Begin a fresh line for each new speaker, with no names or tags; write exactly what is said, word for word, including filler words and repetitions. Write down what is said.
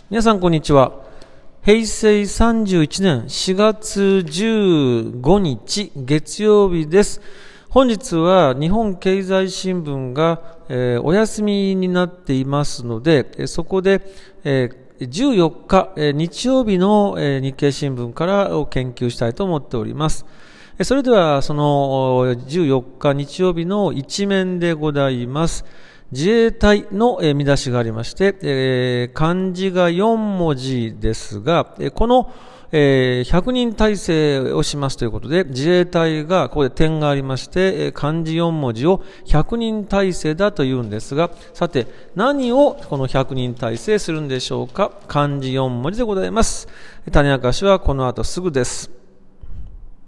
皆さんこんにちは。平成さんじゅういちねんしがつじゅうごにち月曜日です。本日は日本経済新聞が、えー、お休みになっていますので、そこで、えー、じゅうよっか、えー、日曜日の、えー、日経新聞からを研究したいと思っております。それではそのじゅうよっか日曜日の一面でございます。自衛隊の見出しがありまして、えー、漢字がよんもじですが、この、えー、ひゃくにん体制をしますということで、自衛隊がここで点がありまして、漢字よんもじをひゃくにん体制だというんですが、さて何をこのひゃくにん体制するんでしょうか。漢字よんもじでございます。種明かしはこの後すぐです。